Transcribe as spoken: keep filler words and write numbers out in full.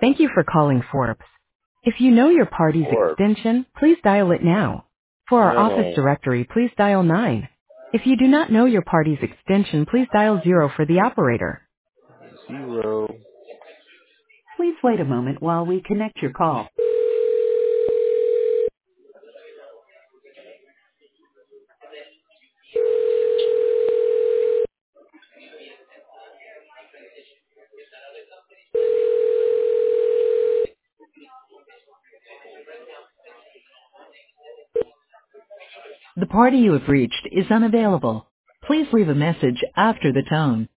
Thank you for calling Forbes. If you know your party's Or extension, please dial it now. For our office no directory, please dial nine. If you do not know your party's extension, please dial zero for the operator. zero. Please wait a moment while we connect your call. The party you have reached is unavailable. Please leave a message after the tone.